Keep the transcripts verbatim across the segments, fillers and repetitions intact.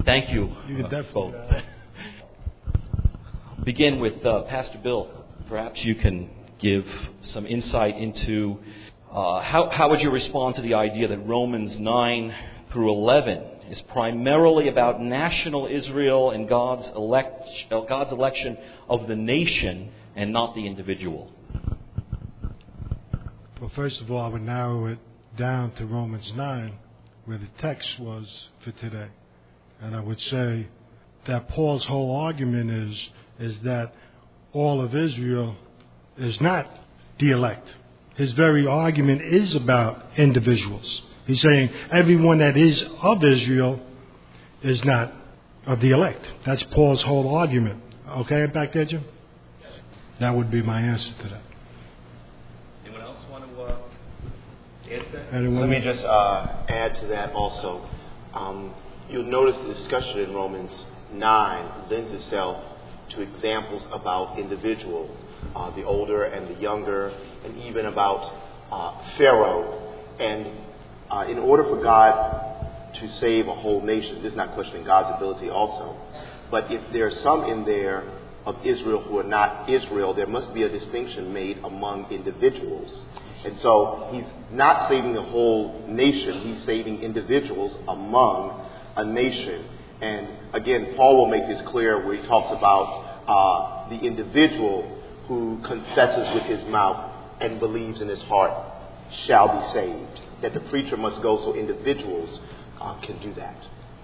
Thank you, You can uh, definitely both. Begin with uh, Pastor Bill. Perhaps you can give some insight into uh, how, how would you respond to the idea that Romans nine through eleven is primarily about national Israel and God's elect, God's election of the nation and not the individual? Well, first of all, I would narrow it down to Romans nine, where the text was for today. And I would say that Paul's whole argument is, is that all of Israel is not the elect. His very argument is about individuals. He's saying everyone that is of Israel is not of the elect. That's Paul's whole argument. Okay, back there, Jim? That would be my answer to that. Anyone else want to uh, add that? Anyone? Let me just uh, add to that also. Um, you'll notice the discussion in Romans nine lends itself to examples about individuals, uh, the older and the younger, and even about uh, Pharaoh. And uh, in order for God to save a whole nation, this is not questioning God's ability also, but if there are some in there of Israel who are not Israel, there must be a distinction made among individuals. And so he's not saving the whole nation, he's saving individuals among a nation. And again, Paul will make this clear where he talks about uh, the individual who confesses with his mouth and believes in his heart shall be saved. That the preacher must go so individuals uh, can do that.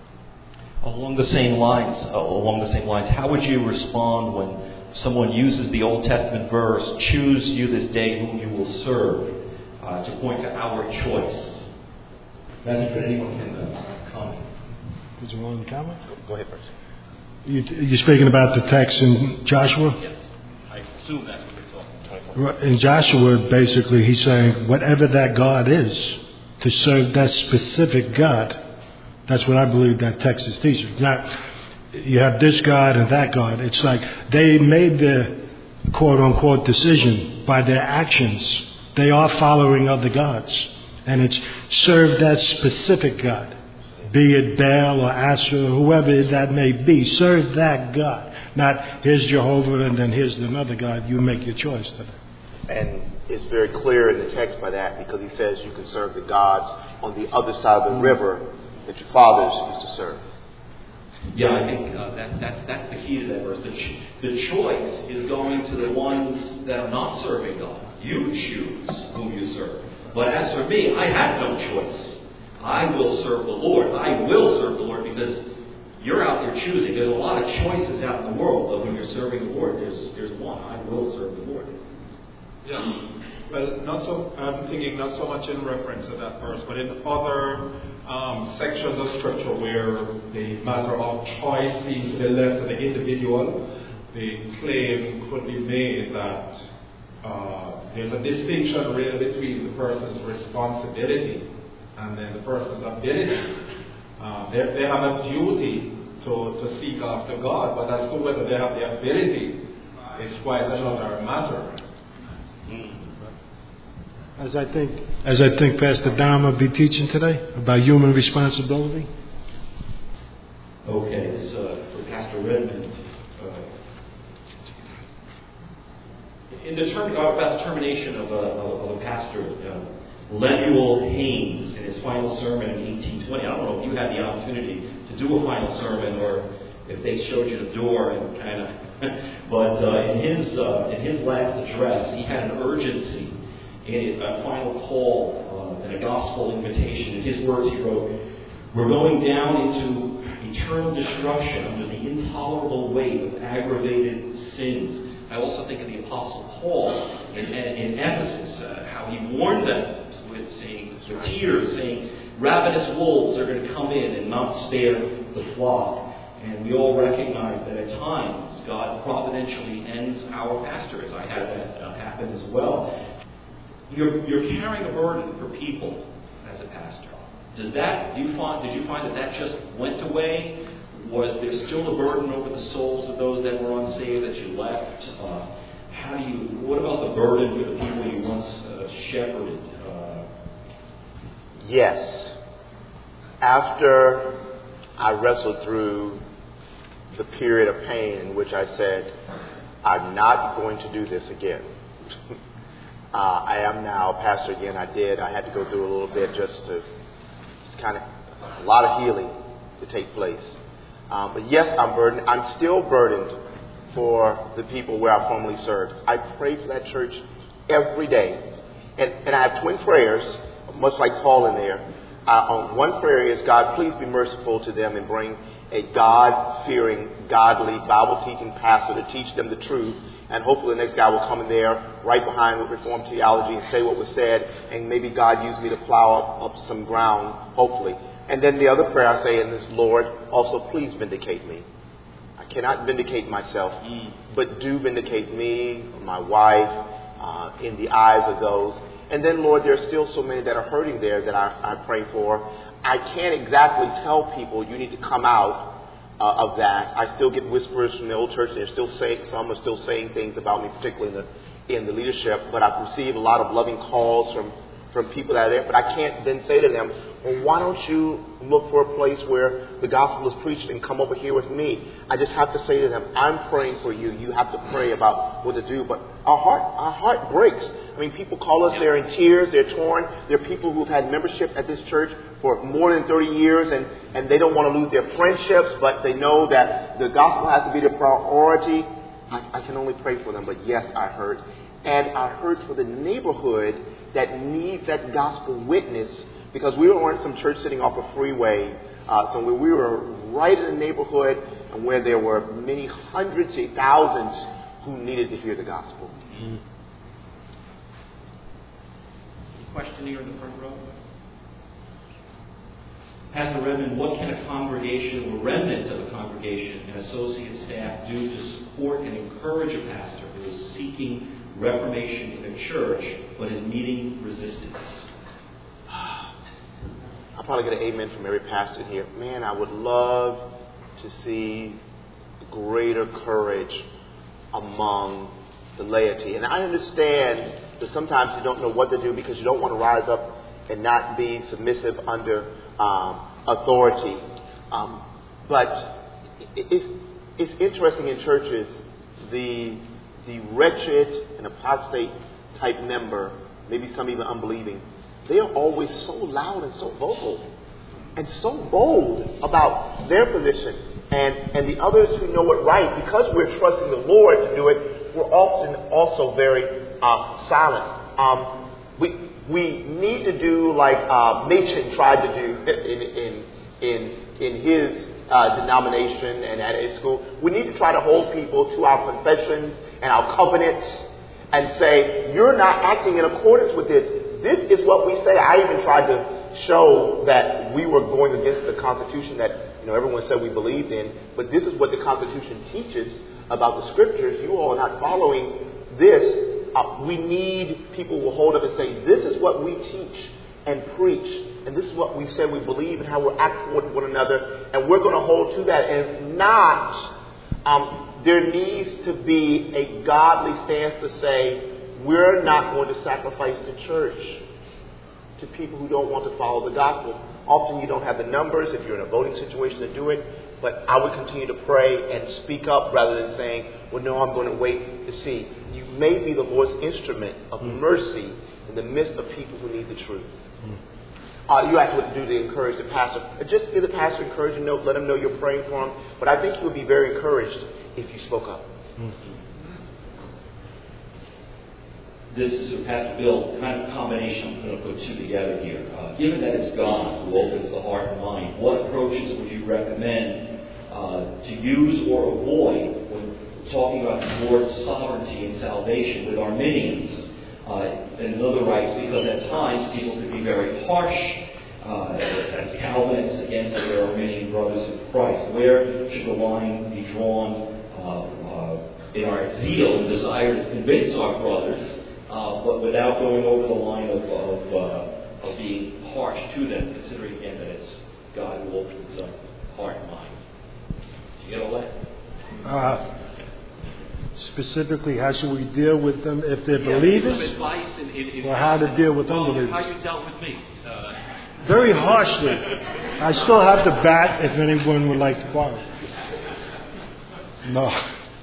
Along the same lines, uh, along the same lines, how would you respond when someone uses the Old Testament verse, "Choose you this day whom you will serve," uh, to point to our choice? That's if anyone can uh, comment. Did you want to comment? Go ahead first. You, you're speaking about the text in Joshua? Yes, I assume that's what you're talking about. In Joshua, basically, he's saying whatever that God is, to serve that specific God. That's what I believe that text is teaching. Not you have this God and that God. It's like they made their quote-unquote decision by their actions. They are following other gods. And it's serve that specific God. Be it Baal or Asherah, whoever that may be. Serve that God. Not here's Jehovah and then here's another God. You make your choice today. And it's very clear in the text by that, because he says you can serve the gods on the other side of the river that your fathers used to serve. Yeah, I think uh, that, that that's the key to that verse. The, ch- the choice is going to the ones that are not serving God. You choose whom you serve. But as for me, I have no choice. I will serve the Lord. I will serve the Lord because you're out there choosing. There's a lot of choices out in the world, but when you're serving the Lord, there's there's one. I will serve the Lord. Yeah. Well, not so. I'm thinking not so much in reference to that verse, but in other um, sections of Scripture where the matter of choice seems to be left to the individual, the claim could be made that uh, there's a distinction really between the person's responsibility and then the person's ability. Uh, they, they have a duty to, to seek after God, but as to whether they have the ability is quite another matter. As I think, as I think Pastor Dom will be teaching today about human responsibility. Okay, this uh, for Pastor Redmond. Uh, in the term about the termination of a, of a pastor, uh, Lemuel Haynes, in his final sermon in eighteen twenty. I don't know if you had the opportunity to do a final sermon or if they showed you the door and kind of. but uh, in his uh, in his last address, he had an urgency. A final call uh, and a gospel invitation. In his words, he wrote, "We're going down into eternal destruction under the intolerable weight of aggravated sins." I also think of the Apostle Paul in, in Ephesus, uh, how he warned them with saying, with tears, saying, "Ravenous wolves are going to come in and not spare the flock." And we all recognize that at times God providentially ends our pastors. I had that uh, happen as well. You're, you're carrying a burden for people as a pastor. Does that, do you find, did you find that that just went away? Was there still a burden over the souls of those that were unsaved that you left? Uh, how do you, what about the burden for the people you once uh, shepherded? Uh, yes. After I wrestled through the period of pain in which I said, I'm not going to do this again. uh, I am now a pastor again. I did. I had to go through a little bit just to just kind of a lot of healing to take place. Um, but yes, I'm burdened. I'm still burdened for the people where I formerly served. I pray for that church every day. And, and I have twin prayers, much like Paul in there. Uh, one prayer is, God, please be merciful to them and bring a God-fearing, godly, Bible-teaching pastor to teach them the truth. And hopefully the next guy will come in there right behind with Reformed theology and say what was said. And maybe God used me to plow up, up some ground, hopefully. And then the other prayer I say in this, Lord, also please vindicate me. I cannot vindicate myself, but do vindicate me, my wife, uh, in the eyes of those. And then, Lord, there are still so many that are hurting there that I, I pray for. I can't exactly tell people you need to come out uh, of that. I still get whispers from the old church. They're still saying, some are still saying things about me, particularly in the in the leadership. But I've received a lot of loving calls from, from people that are there. But I can't then say to them, well, why don't you look for a place where the gospel is preached and come over here with me? I just have to say to them, I'm praying for you. You have to pray about what to do. But our heart, our heart breaks. I mean, people call us, they're in tears, they're torn. There are people who've had membership at this church for more than thirty years, and, and they don't want to lose their friendships, but they know that the gospel has to be their priority. I, I can only pray for them, but yes, I hurt. And I hurt for the neighborhood that needs that gospel witness, because we weren't some church sitting off a freeway. Uh, so we were right in the neighborhood and where there were many hundreds, thousands who needed to hear the gospel. Mm-hmm. Question here in the front row. Pastor Redmond, what can a congregation or remnant of a congregation and associate staff do to support and encourage a pastor who is seeking reformation in a church but is meeting resistance? I'll probably get an amen from every pastor here. Man, I would love to see greater courage among the laity. And I understand that sometimes you don't know what to do because you don't want to rise up and not be submissive under um, authority. Um, but it's, it's interesting in churches, the, the wretched and apostate type member, maybe some even unbelieving, they are always so loud and so vocal and so bold about their position. And, and the others who know it right, because we're trusting the Lord to do it, we're often also very uh, silent. Um, we we need to do like uh, Machen tried to do in in in, in his uh, denomination and at his school. We need to try to hold people to our confessions and our covenants and say, you're not acting in accordance with this. This is what we say. I even tried to show that we were going against the Constitution that, you know, everyone said we believed in, but this is what the Constitution teaches about the Scriptures. You all are not following this. Uh, we need people who will hold up and say, this is what we teach and preach, and this is what we say we believe and how we'll act toward one another, and we're going to hold to that. And if not, um, there needs to be a godly stance to say, we're not going to sacrifice the church to people who don't want to follow the gospel. Often you don't have the numbers if you're in a voting situation to do it, but I would continue to pray and speak up rather than saying, well, no, I'm going to wait to see. You may be the Lord's instrument of mercy in the midst of people who need the truth. Uh, you asked what to do to encourage the pastor. Just give the pastor an encouraging note. Let him know you're praying for him. But I think he would be very encouraged if you spoke up. This is, Pastor Bill, kind of combination. I'm going to put two together here. Uh, given that it's God who opens the heart and mind, what approaches would you recommend uh, to use or avoid when talking about the Lord's sovereignty and salvation with Arminians uh, and other rights? Because at times people can be very harsh uh, as Calvinists against their Arminian brothers in Christ. Where should the line be drawn uh, uh, in our zeal and desire to convince our brothers, Uh, but without going over the line of of, uh, of being harsh to them, considering again that it's God who opens up heart and mind. Do you get all that? Uh, specifically, how should we deal with them if they're yeah, believers? Some advice in, in, in or how to deal with well, unbelievers? How you dealt with me? Uh, Very harshly. I still have the bat if anyone would like to borrow. No.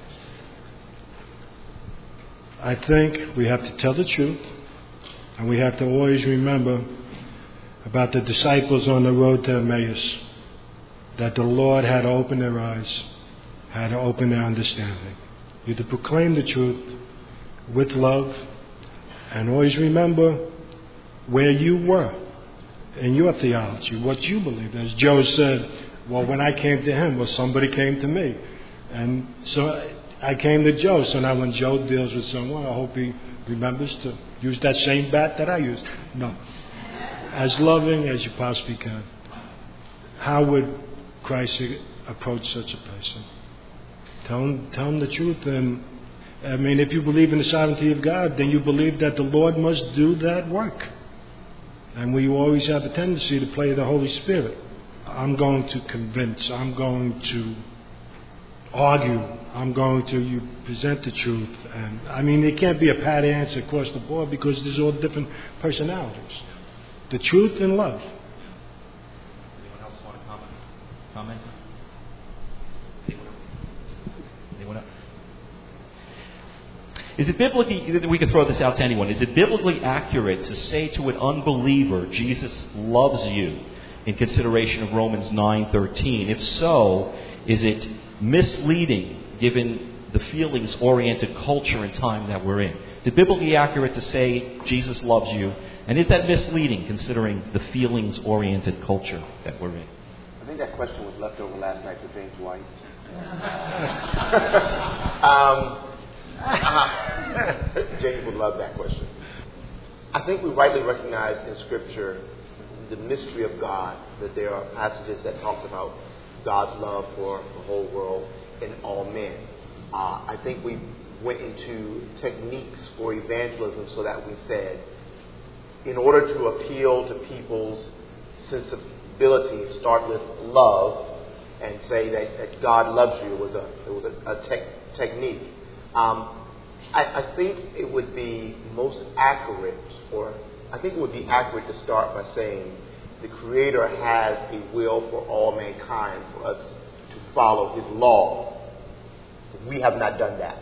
I think we have to tell the truth, and we have to always remember about the disciples on the road to Emmaus, that the Lord had to open their eyes, had to open their understanding. You to proclaim the truth with love, and always remember where you were in your theology, what you believed. As Joe said, well, when I came to him, well, somebody came to me. And so I came to Joe. So now when Joe deals with someone, I hope he remembers to use that same bat that I used. No. As loving as you possibly can. How would Christ approach such a person? Tell him, tell him the truth. And I mean, if you believe in the sovereignty of God, then you believe that the Lord must do that work. And we always have a tendency to play the Holy Spirit. I'm going to convince. I'm going to argue. I'm going to you present the truth. And I mean, it can't be a pat answer across the board because there's all different personalities. The truth and love. Anyone else want to comment? Comment? Anyone else? Anyone else? Is it biblically, we can throw this out to anyone, is it biblically accurate to say to an unbeliever, Jesus loves you, in consideration of Romans nine thirteen? If so, is it misleading given the feelings-oriented culture and time that we're in? Is it biblically accurate to say Jesus loves you? And is that misleading considering the feelings-oriented culture that we're in? I think that question was left over last night for James White. um, uh, James would love that question. I think we rightly recognize in Scripture the mystery of God, that there are passages that talks about God's love for the whole world and all men. Uh, I think we went into techniques for evangelism so that we said, in order to appeal to people's sensibilities, start with love and say that, that God loves you. It was a, it was a, a tech, technique. Um, I, I think it would be most accurate, or I think it would be accurate to start by saying the Creator has a will for all mankind, for us to follow His law. We have not done that.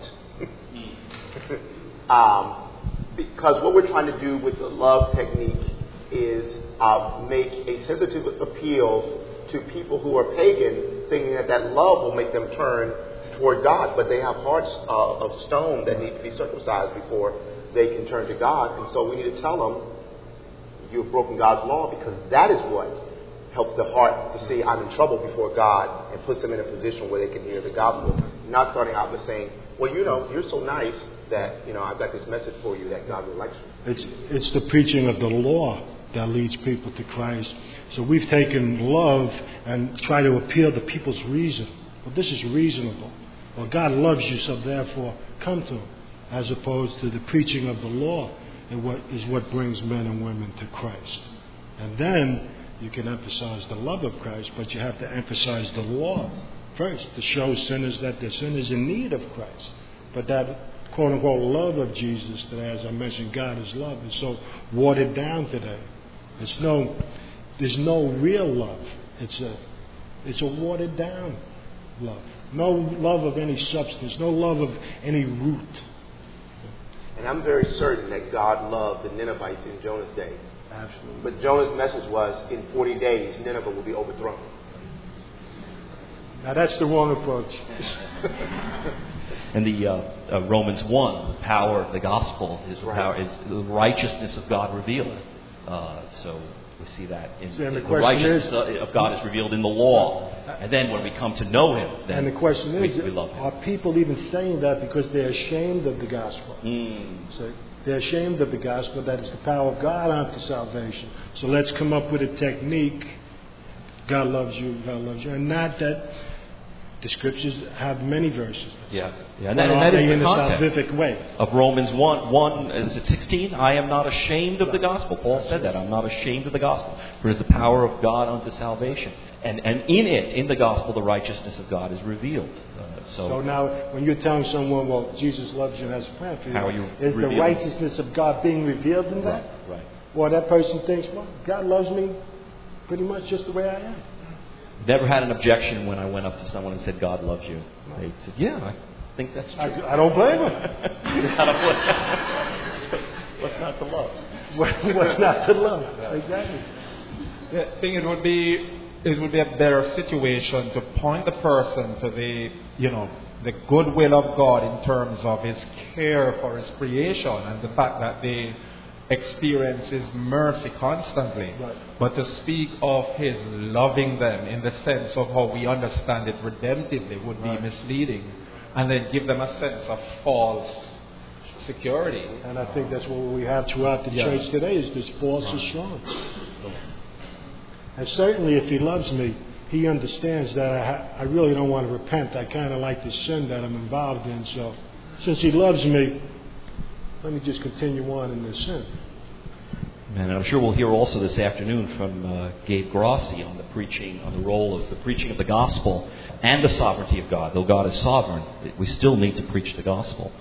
um, Because what we're trying to do with the love technique is uh, make a sensitive appeal to people who are pagan, thinking that that love will make them turn toward God. But they have hearts uh, of stone that need to be circumcised before they can turn to God. And so we need to tell them, you've broken God's law, because that is what helps the heart to see I'm in trouble before God and puts them in a position where they can hear the gospel. Not starting out by saying, well, you know, you're so nice that, you know, I've got this message for you that God really likes you. It's, it's the preaching of the law that leads people to Christ. So we've taken love and tried to appeal to people's reason. Well, this is reasonable. Well, God loves you, so therefore come to Him. As opposed to the preaching of the law and what is what brings men and women to Christ. And then you can emphasize the love of Christ, but you have to emphasize the law first to show sinners that the sinners in need of Christ. But that quote-unquote love of Jesus that, as I mentioned, God is love, is so watered down today. It's no, there's no real love. It's a, it's a watered down love. No love of any substance. No love of any root. And I'm very certain that God loved the Ninevites in Jonah's day. Absolutely. But Jonah's message was, in forty days, Nineveh will be overthrown. Now that's the wrong approach. And the uh, uh, Romans one, the power of the gospel is the, Right. power, is the righteousness of God revealed. Uh, so we see that in So, and the the question righteousness is- of God is revealed in the law. And then when we come to know Him, then And the question we, is, we love Him. are people even saying that because they're ashamed of the gospel? Mm. So they're ashamed of the gospel, that it's the power of God unto salvation. So let's come up with a technique. God loves you, God loves you. And not that the scriptures have many verses. Yeah, yeah, and that, But and are that they is in the a context salvific way. of Romans one, one, is it sixteen? I am not ashamed of the gospel. Paul said that. I'm not ashamed of the gospel. For it is the power of God unto salvation. And and in it, in the gospel, the righteousness of God is revealed. Uh, so, So now, when you're telling someone, well, Jesus loves you and has a plan for you, How are you is the revealing? righteousness of God being revealed in that? right, right. Well, that person thinks, well, God loves me. pretty much just the way I am. Never had an objection when I went up to someone and said, God loves you. They said, yeah, I think that's true. I, I don't blame them. What's not to love? What's not to love? Exactly. I think it would be it would be a better situation to point the person to the you know the goodwill of God in terms of His care for His creation and the fact that they experience His mercy constantly. Right. But to speak of His loving them in the sense of how we understand it redemptively would be Right. misleading, and then give them a sense of false security. And I think that's what we have throughout the Yeah. church today is this false assurance. And certainly if He loves me, He understands that I, ha- I really don't want to repent. I kind of like the sin that I'm involved in. So since He loves me, let me just continue on in this sin. And I'm sure we'll hear also this afternoon from uh, Gabe Grossi on the preaching, on the role of the preaching of the gospel and the sovereignty of God. Though God is sovereign, we still need to preach the gospel.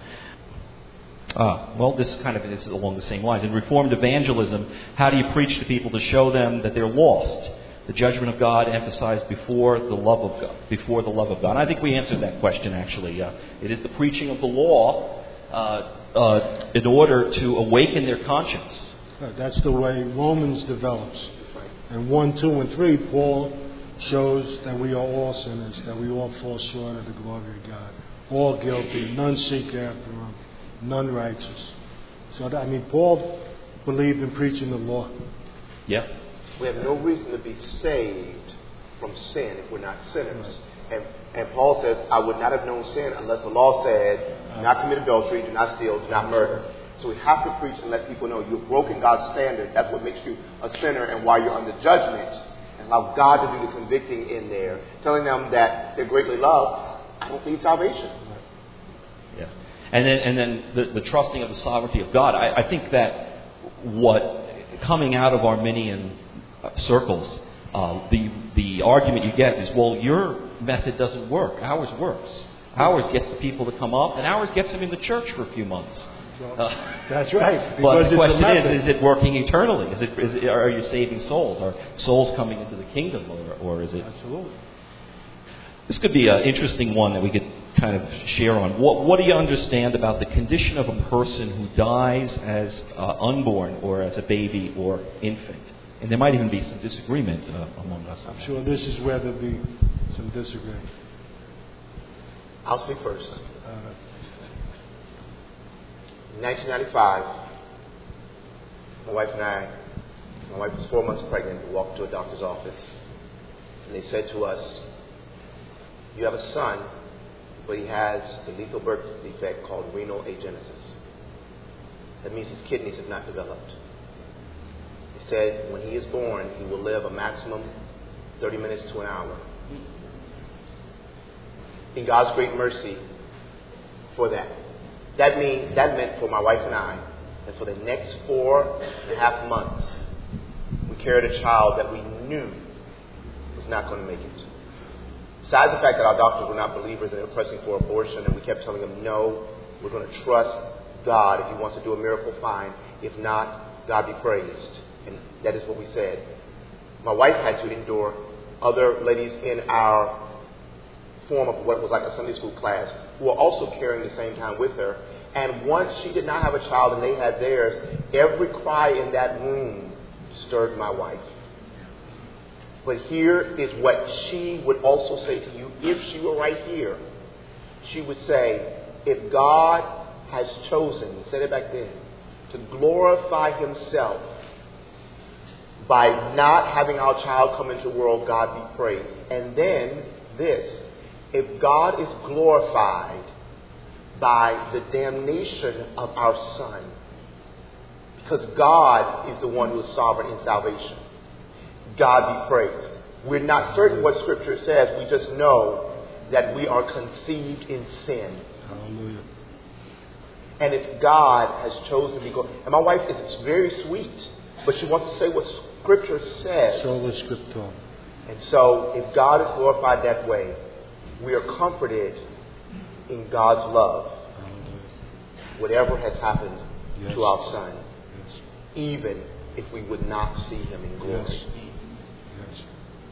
Ah, well, this kind of is along the same lines. In Reformed evangelism, how do you preach to people to show them that they're lost? The judgment of God emphasized before the love of God. Before the love of God. And I think we answered that question actually. Uh, it is the preaching of the law uh, uh, in order to awaken their conscience. That's the way Romans develops. And one, two, and three, Paul shows that we are all sinners, that we all fall short of the glory of God. All guilty, none seek after Him, none righteous. So, that, I mean, Paul believed in preaching the law. Yeah. We have no reason to be saved from sin if we're not sinners. And, and Paul says, I would not have known sin unless the law said, do not commit adultery, do not steal, do not murder. So we have to preach and let people know you've broken God's standard. That's what makes you a sinner and why you're under judgment. And allow God to do the convicting in there. Telling them that they're greatly loved. I don't need salvation. Yeah. And then, and then the, the trusting of the sovereignty of God. I, I think that what coming out of Arminian circles, uh, the the argument you get is, well, your method doesn't work. Ours works. Ours gets the people to come up, and ours gets them in the church for a few months. Uh, That's right. But the question is, is it working eternally? Is it, is it, are you saving souls? Are souls coming into the kingdom? Or, or is it... Absolutely. This could be an interesting one that we could kind of share on. What, what do you understand about the condition of a person who dies as uh, unborn or as a baby or infant? And there might even be some disagreement uh, among us. I'm sure this is where there'll be some disagreement. I'll speak first. Uh, In nineteen ninety-five, my wife and I, my wife was four months pregnant, we walked to a doctor's office, and they said to us, you have a son, but he has a lethal birth defect called renal agenesis. That means his kidneys have not developed. They said when he is born, he will live a maximum thirty minutes to an hour. In God's great mercy for that. That mean, that meant for my wife and I that for the next four and a half months, we carried a child that we knew was not going to make it. Besides the fact that our doctors were not believers and they were pressing for abortion, and we kept telling them, no, we're going to trust God. If He wants to do a miracle, fine. If not, God be praised. And that is what we said. My wife had to endure other ladies in our form of what was like a Sunday school class who were also carrying the same time with her. And once she did not have a child and they had theirs, every cry in that room disturbed my wife. But here is what she would also say to you if she were right here. She would say, if God has chosen, he said it back then, to glorify Himself by not having our child come into the world, God be praised. And then this, if God is glorified by the damnation of our son, because God is the one who is sovereign in salvation, God be praised. We're not certain what Scripture says. We just know that we are conceived in sin. Hallelujah. And if God has chosen to be glorified, and my wife is it's very sweet, but she wants to say what Scripture says. Sola Scriptura. And so, if God is glorified that way, we are comforted in God's love. Whatever has happened Yes. to our son, Yes. even if we would not see Him in glory. Yes.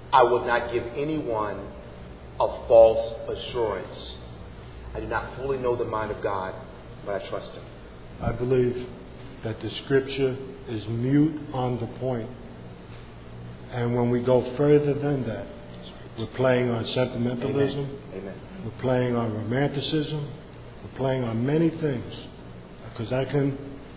I would not give anyone a false assurance. I do not fully know the mind of God, but I trust Him. I believe that the Scripture is mute on the point. And when we go further than that, we're playing on sentimentalism. Amen. Amen. We're playing on romanticism. We're playing on many things. Because I can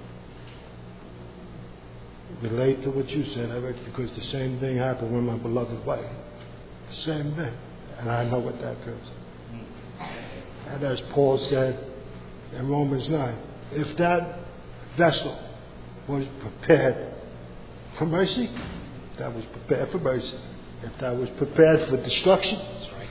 relate to what you said, Eric, because the same thing happened with my beloved wife. The same thing. And I know what that feels. And as Paul said in Romans nine, if that vessel was prepared for mercy, that was prepared for mercy. If that was prepared for destruction, that's right.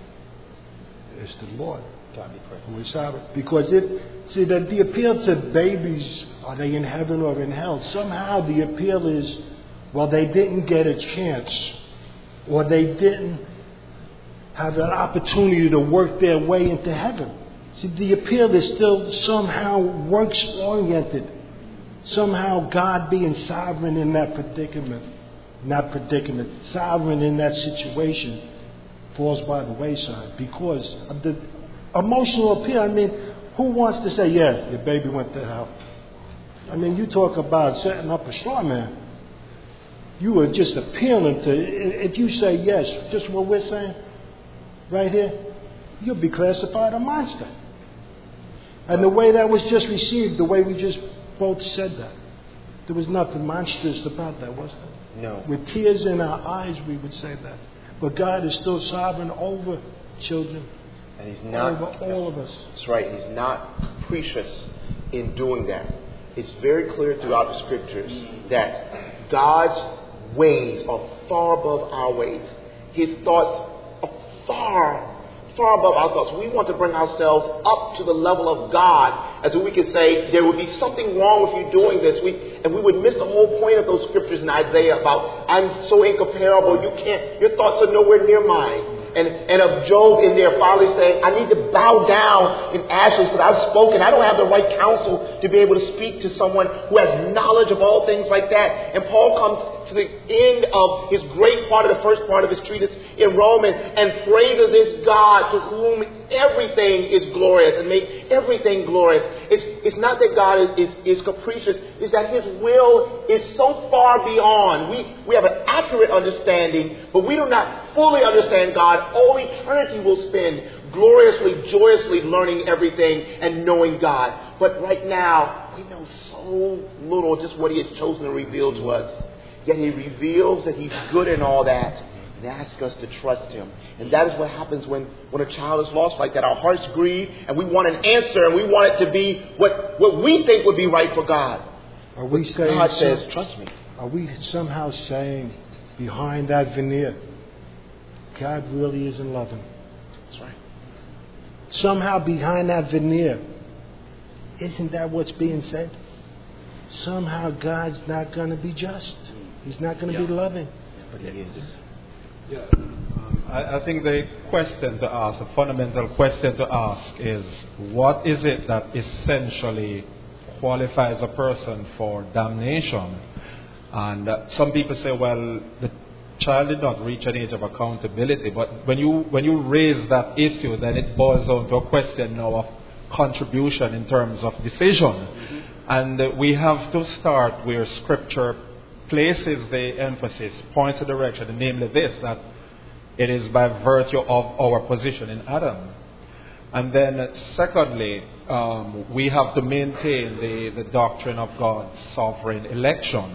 It's the Lord who is sovereign. Because it, see, that the appeal to babies, are they in heaven or in hell? Somehow the appeal is, well, they didn't get a chance, or they didn't have an opportunity to work their way into heaven. See, the appeal is still somehow works oriented. Somehow God being sovereign in that predicament, not predicament, sovereign in that situation, falls by the wayside because of the emotional appeal. I mean, who wants to say, yeah, your baby went to hell? I mean, you talk about setting up a straw man. You are just appealing to, if you say yes, just what we're saying right here, you'll be classified a monster. And the way that was just received, the way we just both said that, there was nothing monstrous about that, was there? No. With tears in our eyes, we would say that. But God is still sovereign over children, and He's not over all of us. That's right. He's not capricious in doing that. It's very clear throughout the Scriptures that God's ways are far above our ways. His thoughts are far, far above our thoughts. We want to bring ourselves up to the level of God, as we can say there would be something wrong with you doing this. We and we would miss the whole point of those scriptures in Isaiah about I'm so incomparable. You can't. Your thoughts are nowhere near mine. And, and of Job in there finally saying, I need to bow down in ashes because I've spoken. I don't have the right counsel to be able to speak to someone who has knowledge of all things like that. And Paul comes to the end of his great part of the first part of his treatise in Romans and praises this God to whom everything is glorious and make everything glorious. It's, it's not that God is, is, is capricious. It's that His will is so far beyond. We, we have an accurate understanding, but we do not fully understand God. All eternity will spend gloriously, joyously learning everything and knowing God. But right now, we know so little just what He has chosen to reveal to us. Yet He reveals that He's good in all that and asks us to trust Him. And that is what happens when, when a child is lost like that. Our hearts grieve and we want an answer and we want it to be what, what we think would be right for God. Are we saying God some, says, trust me. Are we somehow saying behind that veneer, God really isn't loving? That's right. Somehow behind that veneer, isn't that what's being said? Somehow God's not going to be just. He's not going to Yeah. be loving. But He is. Yeah. Um, I, I think the question to ask, the fundamental question to ask is, what is it that essentially qualifies a person for damnation? And uh, some people say, well, the child did not reach an age of accountability. But when you when you raise that issue, then it boils down to a question now of contribution in terms of decision. Mm-hmm. And uh, we have to start where Scripture places the emphasis, points the direction, and namely this, that it is by virtue of our position in Adam. And then uh, secondly, um, we have to maintain the, the doctrine of God's sovereign election.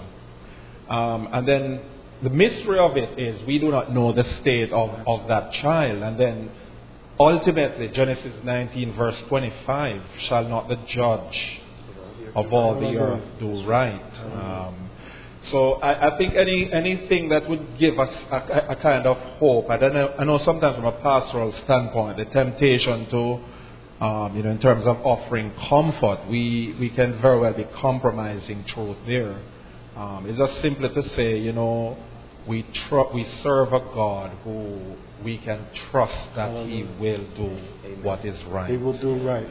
Um, and then the mystery of it is we do not know the state of, of that child. And then ultimately, Genesis nineteen verse twenty-five, shall not the judge of all the earth do right? Um, so I, I think any anything that would give us a, a kind of hope. I don't know, I know sometimes from a pastoral standpoint, the temptation to, um, you know, in terms of offering comfort, we, we can very well be compromising truth there. Um, it's just simply to say, you know, we tr- we serve a God who we can trust that He will do Amen. What is right. He will do right.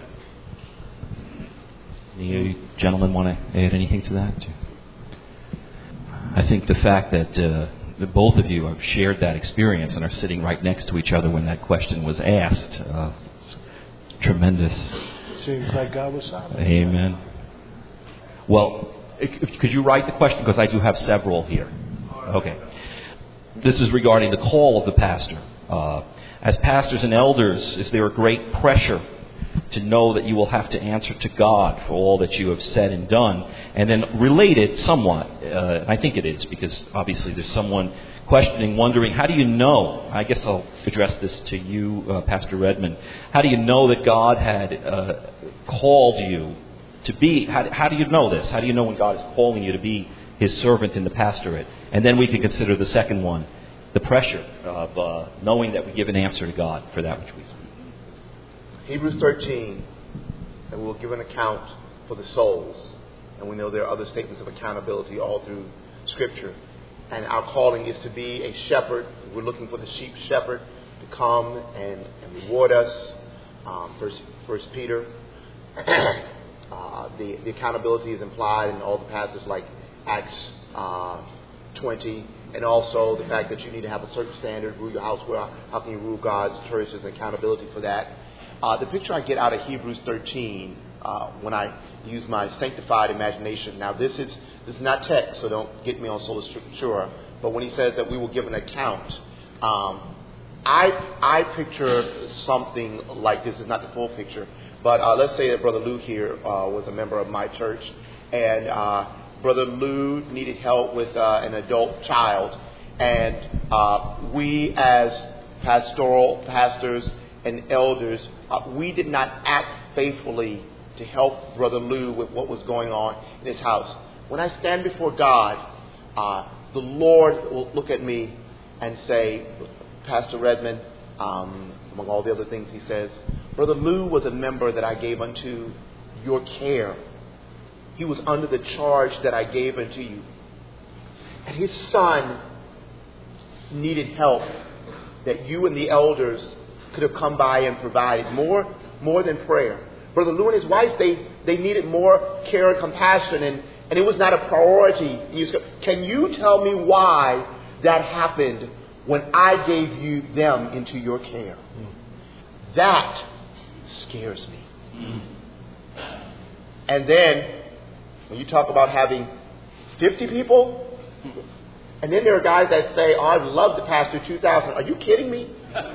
You gentlemen want to add anything to that? I think the fact that uh, that both of you have shared that experience and are sitting right next to each other when that question was asked. Uh, tremendous. Seems like God was silent. Amen. Well, if, could you write the question? Because I do have several here. Okay. This is regarding the call of the pastor. Uh, as pastors and elders, is there a great pressure to know that you will have to answer to God for all that you have said and done? And then related somewhat, uh, I think it is, because obviously there's someone questioning, wondering, how do you know? I guess I'll address this to you, uh, Pastor Redmond. How do you know that God had uh, called you to be, how, how do you know this? How do you know when God is calling you to be His servant in the pastorate? And then we can consider the second one, the pressure of uh, knowing that we give an answer to God for that which we speak. Hebrews thirteen, and we'll give an account for the souls. And we know there are other statements of accountability all through Scripture. And our calling is to be a shepherd. We're looking for the sheep shepherd to come and, and reward us. Um, first, first Peter. uh, the, the accountability is implied in all the passages like Acts uh, twenty. And also the fact that you need to have a certain standard, rule your house well. How can you rule God's church? There's an accountability for that. Uh, the picture I get out of Hebrews thirteen, uh, when I use my sanctified imagination. Now, this is this is not text, so don't get me on sola scriptura. But when he says that we will give an account, um, I I picture something like this. Is not the full picture, but uh, let's say that Brother Lou here uh, was a member of my church, and uh, Brother Lou needed help with uh, an adult child, and uh, we as pastoral pastors and elders, uh, we did not act faithfully to help Brother Lou with what was going on in his house. When I stand before God, uh, the Lord will look at me and say, Pastor Redmond, um, among all the other things he says, Brother Lou was a member that I gave unto your care. He was under the charge that I gave unto you. And his son needed help that you and the elders could have come by and provided more, more than prayer. Brother Lou and his wife, they, they needed more care and compassion, and, and it was not a priority. You say, can you tell me why that happened when I gave you them into your care? That scares me. And then, when you talk about having fifty people, and then there are guys that say, oh, I'd love to pastor two thousand. Are you kidding me?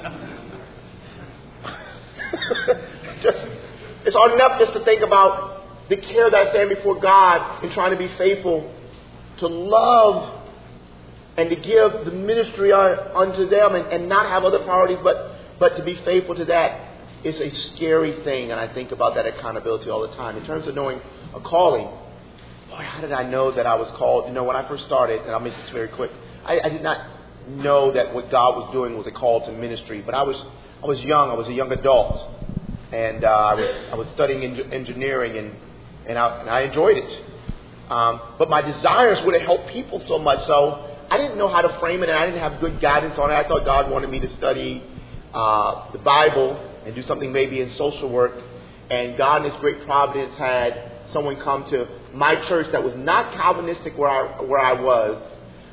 just, it's enough just to think about the care that I stand before God in trying to be faithful, to love and to give the ministry unto them and, and not have other priorities, but, but to be faithful to that. It's a scary thing, and I think about that accountability all the time. In terms of knowing a calling, boy, how did I know that I was called? You know, when I first started, and I'll make this very quick, I, I did not know that what God was doing was a call to ministry, but I was I was young. I was a young adult, and uh, I was I was studying en- engineering, and and I, and I enjoyed it. Um, but my desires were to help people so much, so I didn't know how to frame it, and I didn't have good guidance on it. I thought God wanted me to study uh, the Bible and do something maybe in social work. And God, in His great providence, had someone come to my church that was not Calvinistic where I where I was.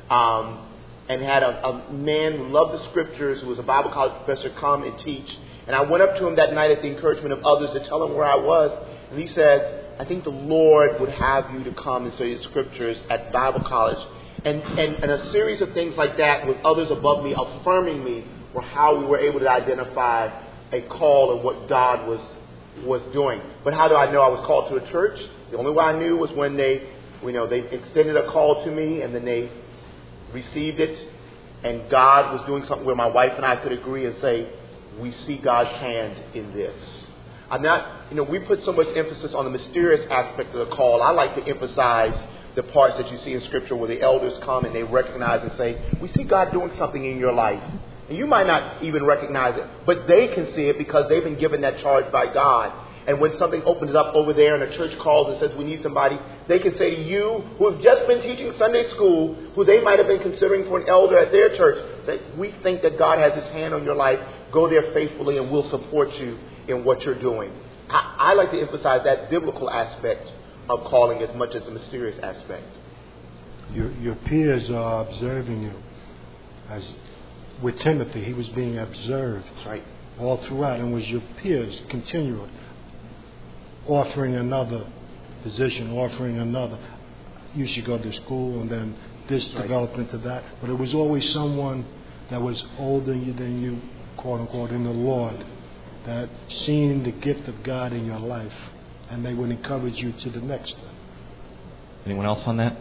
Um, and had a, a man who loved the Scriptures, who was a Bible college professor, come and teach. And I went up to him that night at the encouragement of others to tell him where I was. And he said, I think the Lord would have you to come and study the Scriptures at Bible college. And, and, and a series of things like that with others above me affirming me were how we were able to identify a call and what God was was doing. But how do I know I was called to a church? The only way I knew was when they, you know, they extended a call to me, and then they received it, and God was doing something where my wife and I could agree and say, we see God's hand in this. I'm not, you know, we put so much emphasis on the mysterious aspect of the call. I like to emphasize the parts that you see in Scripture where the elders come and they recognize and say, we see God doing something in your life. And you might not even recognize it, but they can see it because they've been given that charge by God. And when something opens up over there and a church calls and says we need somebody, they can say to you who have just been teaching Sunday school, who they might have been considering for an elder at their church, say, we think that God has His hand on your life. Go there faithfully and we'll support you in what you're doing. I, I like to emphasize that biblical aspect of calling as much as the mysterious aspect. Your, your peers are observing you. As with Timothy, he was being observed. That's right. All throughout, and was your peers continually offering another position, offering another. You should go to school, and then this That's right. developed into that. But it was always someone that was older than you, quote unquote, in the Lord, that seen the gift of God in your life, and they would encourage you to the next step. Anyone else on that?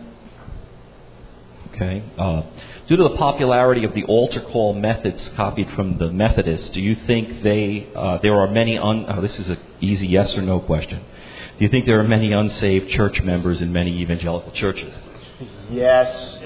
Okay. Uh, due to the popularity of the altar call methods copied from the Methodists, do you think they uh, there are many un? Oh, this is an easy yes or no question. Do you think there are many unsaved church members in many evangelical churches? Yes.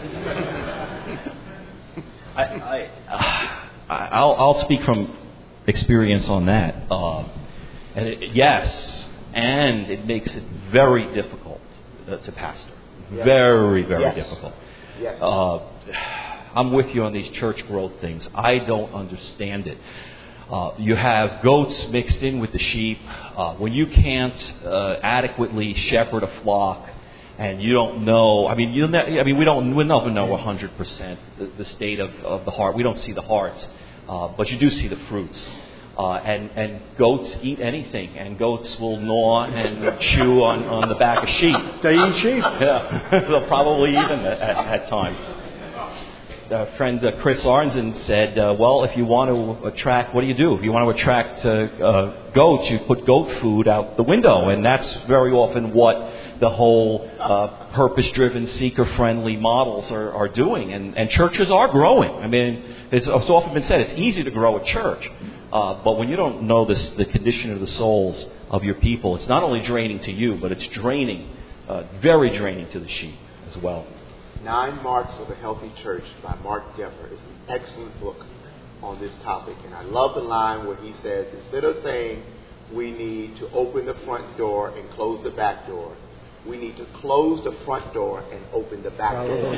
Yeah. I, I, uh, I'll, I'll speak from experience on that. Uh, and it, yes, and it makes it very difficult uh, to pastor. Yeah. Very, very yes. difficult. Yes. Uh, I'm with you on these church growth things. I don't understand it. Uh, you have goats mixed in with the sheep. Uh, when you can't uh, adequately shepherd a flock, and you don't know, I mean, you ne- I mean, we don't, we never know one hundred percent the, the state of, of the heart. We don't see the hearts, uh, but you do see the fruits. Uh, and, and goats eat anything, and goats will gnaw and chew on, on the back of sheep. They eat sheep. Yeah, they'll probably eat them at, at, at times. Uh, friend uh, Chris Arnzen said, uh, well, if you want to attract, what do you do? If you want to attract uh, uh, goats, you put goat food out the window. And that's very often what the whole uh, purpose-driven, seeker-friendly models are, are doing. And, and churches are growing. I mean, it's, it's often been said, it's easy to grow a church. Uh, but when you don't know this, the condition of the souls of your people, it's not only draining to you, but it's draining, uh, very draining to the sheep as well. Nine Marks of a Healthy Church by Mark Dever is an excellent book on this topic. And I love the line where he says, instead of saying we need to open the front door and close the back door, we need to close the front door and open the back door.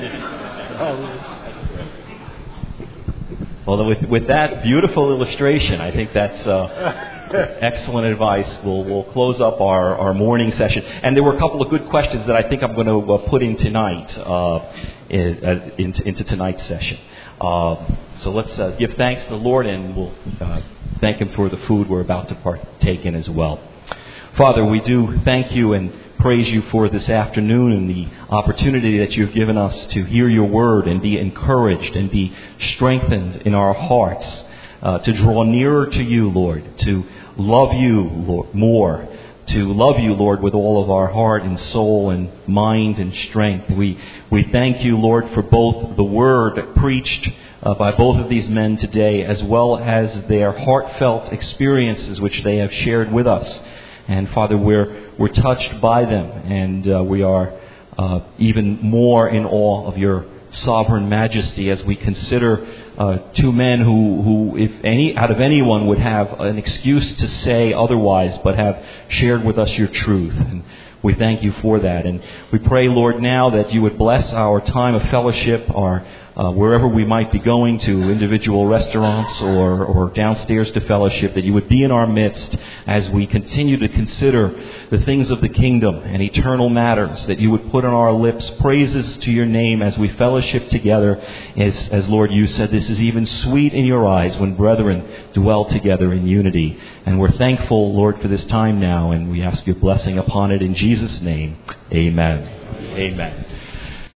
Well, with, with that beautiful illustration, I think that's uh, excellent advice. We'll, we'll close up our, our morning session. And there were a couple of good questions that I think I'm going to uh, put in tonight, uh, in, uh, into, into tonight's session. Uh, so let's uh, give thanks to the Lord, and we'll uh, thank Him for the food we're about to partake in as well. Father, we do thank you and praise you for this afternoon and the opportunity that you've given us to hear your word and be encouraged and be strengthened in our hearts, uh, to draw nearer to you, Lord, to love you, Lord, more, to love you, Lord, with all of our heart and soul and mind and strength. We we thank you, Lord, for both the word preached uh, by both of these men today, as well as their heartfelt experiences which they have shared with us. And Father, we're we're touched by them, and uh, we are uh, even more in awe of your sovereign majesty as we consider uh, two men who, who, if any out of anyone, would have an excuse to say otherwise, but have shared with us your truth. And we thank you for that. And we pray, Lord, now that you would bless our time of fellowship, our Uh, wherever we might be going to, individual restaurants or, or downstairs to fellowship, that you would be in our midst as we continue to consider the things of the kingdom and eternal matters, that you would put on our lips praises to your name as we fellowship together. As, as Lord, you said, this is even sweet in your eyes when brethren dwell together in unity. And we're thankful, Lord, for this time now, and we ask your blessing upon it in Jesus' name. Amen. Amen.